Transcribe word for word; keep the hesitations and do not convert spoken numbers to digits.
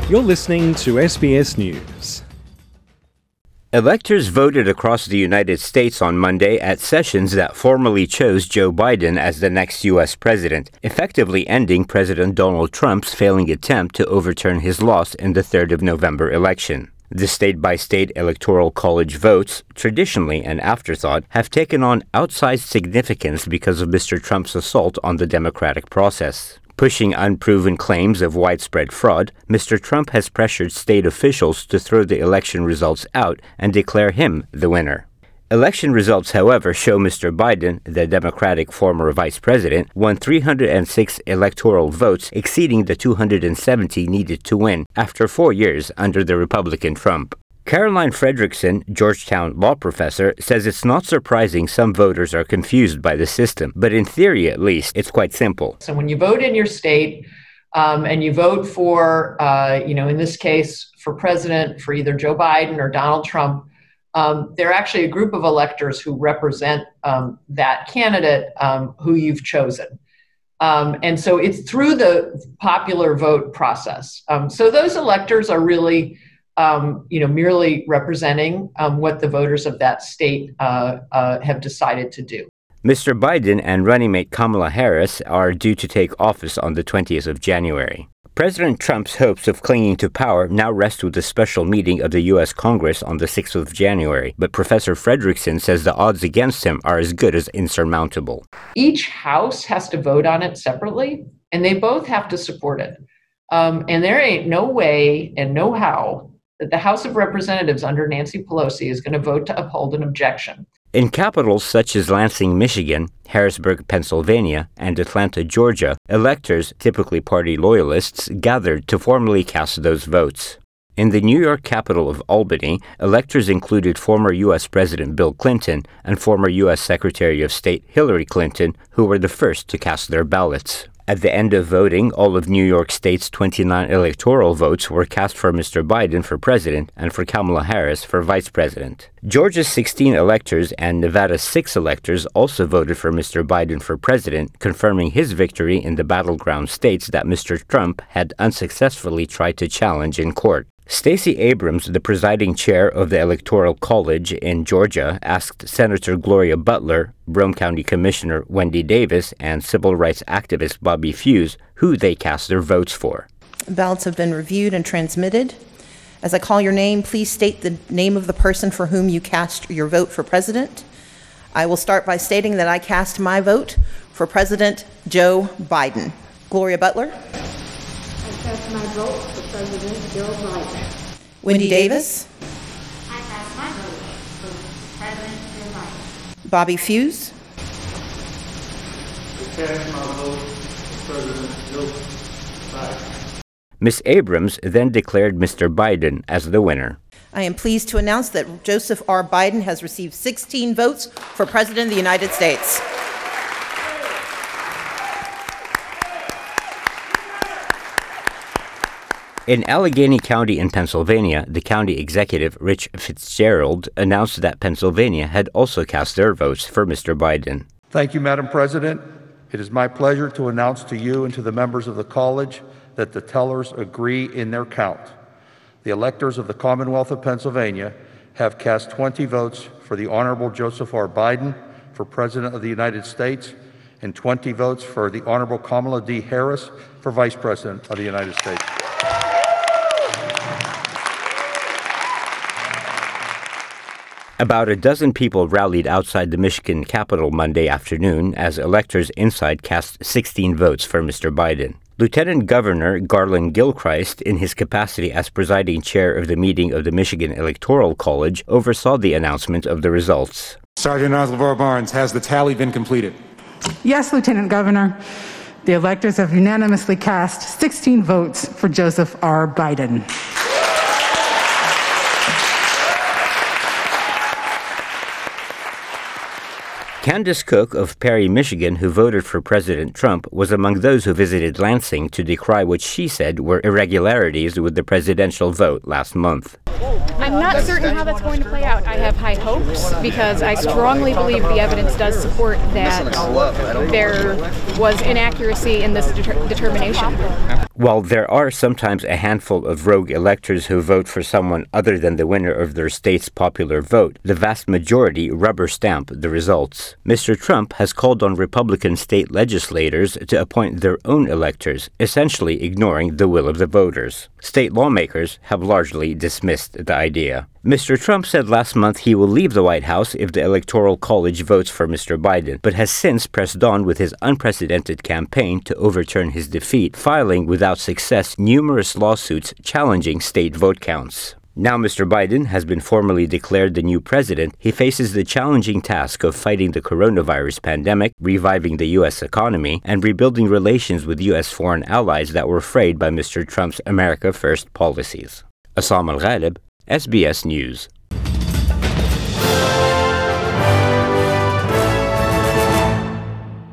You're listening to S B S News. Electors voted across the United States on Monday at sessions that formally chose Joe Biden as the next U S president, effectively ending President Donald Trump's failing attempt to overturn his loss in the third of November election. The state-by-state electoral college votes, traditionally an afterthought, have taken on outsized significance because of Mister Trump's assault on the democratic process. Pushing unproven claims of widespread fraud, Mister Trump has pressured state officials to throw the election results out and declare him the winner. Election results, however, show Mister Biden, the Democratic former vice president, won three hundred six electoral votes, exceeding the two hundred seventy needed to win after four years under the Republican Trump. Caroline Fredrickson, Georgetown law professor, says it's not surprising some voters are confused by the system, but in theory, at least, it's quite simple. So when you vote in your state um, and you vote for, uh, you know, in this case, for president, for either Joe Biden or Donald Trump, um, they're actually a group of electors who represent um, that candidate um, who you've chosen. Um, and so it's through the popular vote process. Um, so those electors are really Um, you know, merely representing um, what the voters of that state uh, uh, have decided to do. Mister Biden and running mate Kamala Harris are due to take office on the twentieth of January. President Trump's hopes of clinging to power now rest with a special meeting of the U S Congress on the sixth of January, but Professor Fredrickson says the odds against him are as good as insurmountable. Each house has to vote on it separately, and they both have to support it. Um, and there ain't no way and no how that the House of Representatives under Nancy Pelosi is going to vote to uphold an objection. In capitals such as Lansing, Michigan, Harrisburg, Pennsylvania, and Atlanta, Georgia, electors, typically party loyalists, gathered to formally cast those votes. In the New York capital of Albany, electors included former U S President Bill Clinton and former U S Secretary of State Hillary Clinton, who were the first to cast their ballots. At the end of voting, all of New York State's twenty-nine electoral votes were cast for Mister Biden for president and for Kamala Harris for vice president. Georgia's sixteen electors and Nevada's six electors also voted for Mister Biden for president, confirming his victory in the battleground states that Mister Trump had unsuccessfully tried to challenge in court. Stacey Abrams, the presiding chair of the Electoral College in Georgia, asked Senator Gloria Butler, Brome County Commissioner Wendy Davis, and civil rights activist Bobby Fuse who they cast their votes for. Ballots have been reviewed and transmitted. As I call your name, please state the name of the person for whom you cast your vote for president. I will start by stating that I cast my vote for President Joe Biden. Gloria Butler. I cast my vote for President Joe Biden. Wendy Davis. I cast my vote for President Joe Biden. Bobby Fuse. I cast my vote for President Joe Biden. Miz Abrams then declared Mister Biden as the winner. I am pleased to announce that Joseph R. Biden has received sixteen votes for President of the United States. In Allegheny County in Pennsylvania, the county executive, Rich Fitzgerald, announced that Pennsylvania had also cast their votes for Mister Biden. Thank you, Madam President. It is my pleasure to announce to you and to the members of the college that the tellers agree in their count. The electors of the Commonwealth of Pennsylvania have cast twenty votes for the Honorable Joseph R. Biden for President of the United States and twenty votes for the Honorable Kamala D. Harris for Vice President of the United States. About a dozen people rallied outside the Michigan Capitol Monday afternoon as electors inside cast sixteen votes for Mister Biden. Lieutenant Governor Garland Gilchrist, in his capacity as presiding chair of the meeting of the Michigan Electoral College, oversaw the announcement of the results. Sergeant LeVar Barnes, has the tally been completed? Yes, Lieutenant Governor. The electors have unanimously cast sixteen votes for Joseph R. Biden. Candace Cook of Perry, Michigan, who voted for President Trump, was among those who visited Lansing to decry what she said were irregularities with the presidential vote last month. I'm not certain how that's going to play out. I have high hopes because I strongly believe the evidence does support that there was inaccuracy in this deter- determination. While there are sometimes a handful of rogue electors who vote for someone other than the winner of their state's popular vote, the vast majority rubber stamp the results. Mister Trump has called on Republican state legislators to appoint their own electors, essentially ignoring the will of the voters. State lawmakers have largely dismissed the idea. Mister Trump said last month he will leave the White House if the Electoral College votes for Mister Biden, but has since pressed on with his unprecedented campaign to overturn his defeat, filing without success numerous lawsuits challenging state vote counts. Now Mister Biden has been formally declared the new president. He faces the challenging task of fighting the coronavirus pandemic, reviving the U S economy, and rebuilding relations with U S foreign allies that were frayed by Mister Trump's America First policies. Assam Al-Ghalib, S B S News.